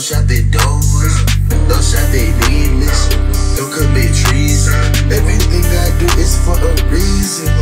shot their doors, don't shot their needless, don't commit treason. Everything I do is for a reason.